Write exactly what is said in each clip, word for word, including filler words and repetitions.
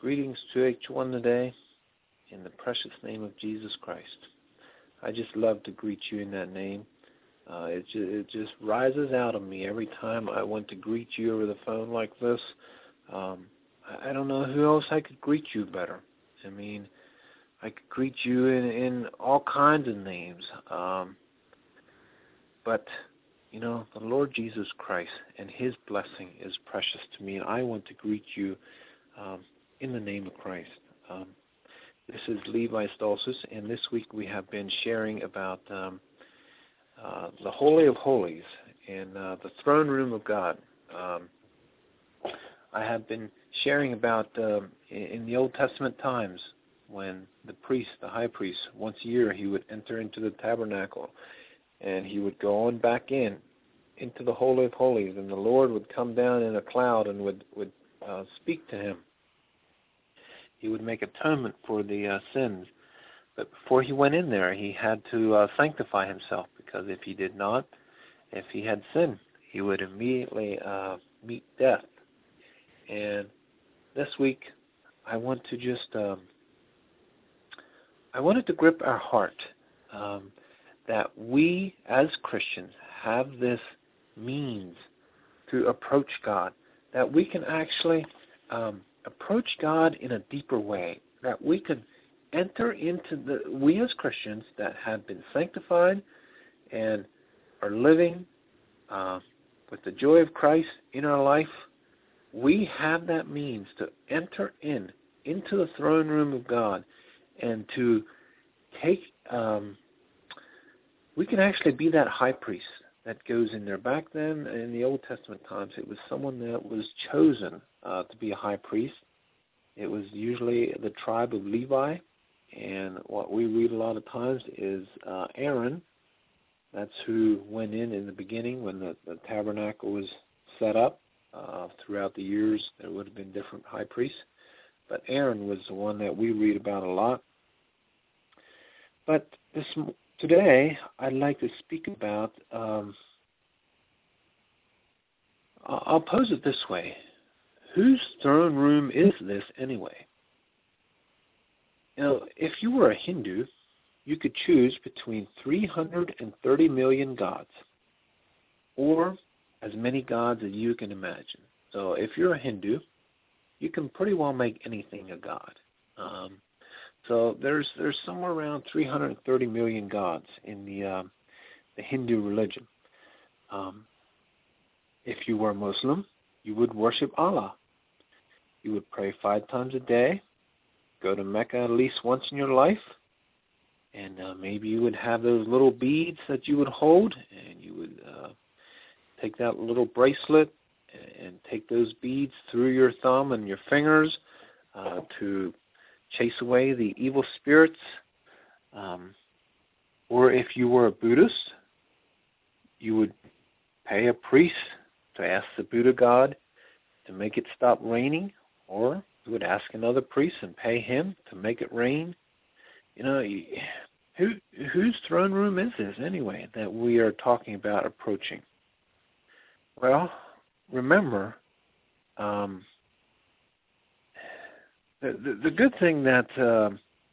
Greetings to each one today in the precious name of Jesus Christ. I just love to greet you in that name. Uh, it, ju- it just rises out of me every time I want to greet you over the phone like this. Um, I, I don't know who else I could greet you better. I mean, I could greet you in, in all kinds of names. Um, but, you know, the Lord Jesus Christ and his blessing is precious to me, and I want to greet you um, in the name of Christ. Um, this is Levi Stolzis, and this week we have been sharing about um, uh, the Holy of Holies and uh, the throne room of God. Um, I have been sharing about uh, in the Old Testament times when the priest, the high priest, once a year he would enter into the tabernacle and he would go on back in into the Holy of Holies, and the Lord would come down in a cloud and would, would uh, speak to him. He would make atonement for the uh, sins. But before he went in there, he had to uh, sanctify himself, because if he did not, if he had sinned, he would immediately uh, meet death. And this week, I want to just, um, I wanted to grip our heart um, that we as Christians have this means to approach God, that we can actually um, approach God in a deeper way, that we can enter into the, we as Christians that have been sanctified and are living uh, with the joy of Christ in our life, we have that means to enter in, into the throne room of God and to take, um, we can actually be that high priest that goes in there. Back then, in the Old Testament times, it was someone that was chosen uh, to be a high priest. It was usually the tribe of Levi, and what we read a lot of times is uh, Aaron. That's who went in in the beginning when the, the tabernacle was set up. Uh, throughout the years, there would have been different high priests, but Aaron was the one that we read about a lot. But this today, I'd like to speak about, um, I'll pose it this way. Whose throne room is this anyway? You know, if you were a Hindu, you could choose between three hundred thirty million gods, or as many gods as you can imagine. So if you're a Hindu, you can pretty well make anything a god. Um, so there's there's somewhere around three hundred thirty million gods in the uh, the Hindu religion. Um, if you were Muslim, you would worship Allah. You would pray five times a day, go to Mecca at least once in your life, and uh, maybe you would have those little beads that you would hold, and you would uh, take that little bracelet and take those beads through your thumb and your fingers uh, to chase away the evil spirits. Um, or if you were a Buddhist, you would pay a priest to ask the Buddha God to make it stop raining, or you would ask another priest and pay him to make it rain. You know, who whose throne room is this anyway that we are talking about approaching? Well, remember, um, the, the the good thing that uh,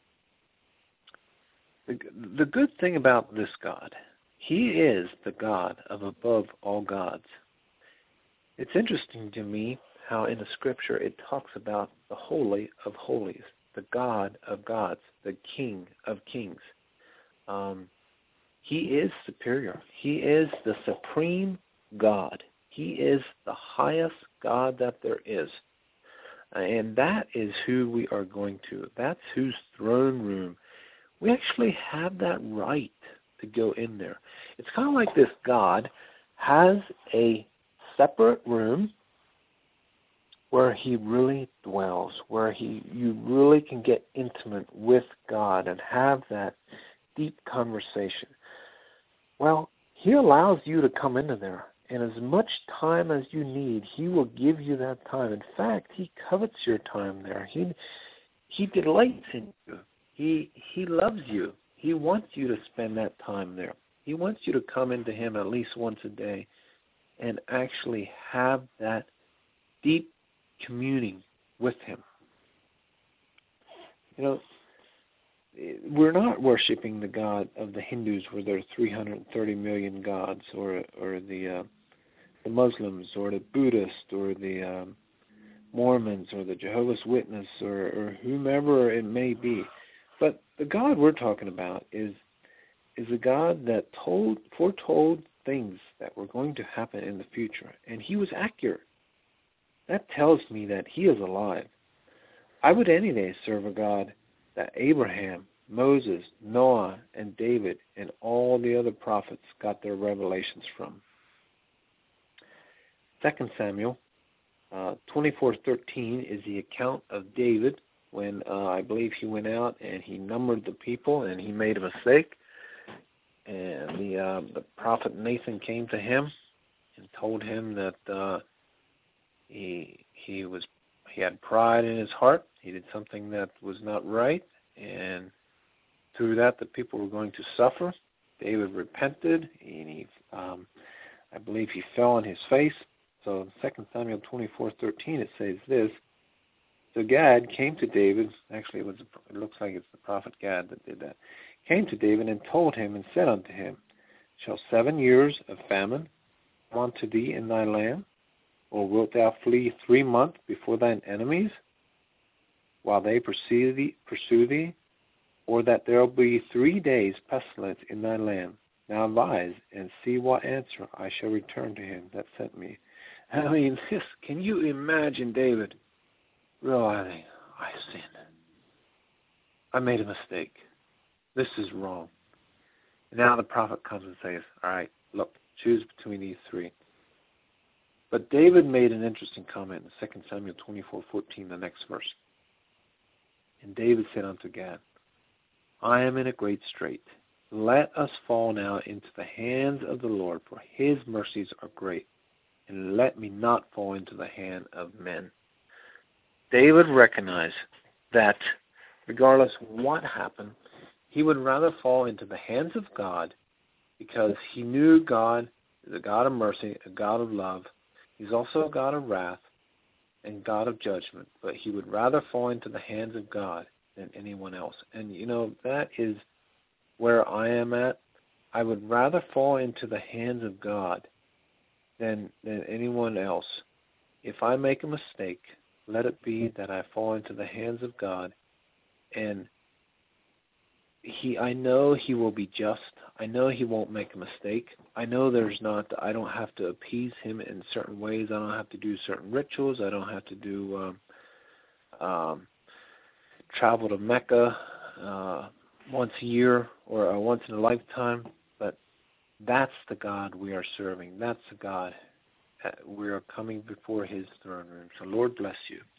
the the good thing about this God, he is the God of above all gods. It's interesting to me how in the Scripture it talks about the Holy of Holies, the God of gods, the King of kings. Um, he is superior. He is the supreme God. He is the highest God that there is. And that is who we are going to. That's whose throne room. We actually have that right to go in there. It's kind of like this God has a separate room where he really dwells, where he you really can get intimate with God and have that deep conversation. Well, he allows you to come into there, and as much time as you need, he will give you that time. In fact, he covets your time there. He he delights in you. He he loves you. He wants you to spend that time there. He wants you to come into him at least once a day and actually have that deep communing with him. You know, we're not worshiping the God of the Hindus, where there are three hundred thirty million gods, or or the uh, the Muslims, or the Buddhists, or the um, Mormons, or the Jehovah's Witness, or, or whomever it may be. But the God we're talking about is is a God that told foretold things that were going to happen in the future, and he was accurate. That tells me that he is alive. I would any day serve a God that Abraham, Moses, Noah, and David, and all the other prophets got their revelations from. Second Samuel uh, twenty-four thirteen is the account of David when uh, I believe he went out and he numbered the people and he made a mistake. And the uh, the prophet Nathan came to him and told him that uh, he he was he had pride in his heart. He did something that was not right, and through that the people were going to suffer. David repented, and he um, I believe he fell on his face. So in Second Samuel twenty-four thirteen it says this: So Gad came to David. Actually, it was it looks like it's the prophet Gad that did that. Came to David and told him and said unto him, Shall seven years of famine come unto thee in thy land? Or wilt thou flee three months before thine enemies, while they pursue thee, pursue thee? Or that there will be three days pestilence in thy land? Now advise, and see what answer I shall return to him that sent me. I mean, this, can you imagine David realizing, I sinned. I made a mistake. This is wrong. And now the prophet comes and says, all right, look, choose between these three. But David made an interesting comment in Second Samuel twenty-four fourteen, the next verse. And David said unto Gad, I am in a great strait. Let us fall now into the hands of the Lord, for his mercies are great. And let me not fall into the hand of men. David recognized that regardless what happened, he would rather fall into the hands of God, because he knew God is a God of mercy, a God of love. He's also a God of wrath and God of judgment. But he would rather fall into the hands of God than anyone else. And, you know, that is where I am at. I would rather fall into the hands of God than, than anyone else. If I make a mistake, let it be that I fall into the hands of God, and He, I know he will be just. I know he won't make a mistake. I know there's not, I don't have to appease him in certain ways. I don't have to do certain rituals. I don't have to do, um, um, travel to Mecca uh, once a year or uh, once in a lifetime. But that's the God we are serving. That's the God. We are coming before his throne room. So Lord bless you.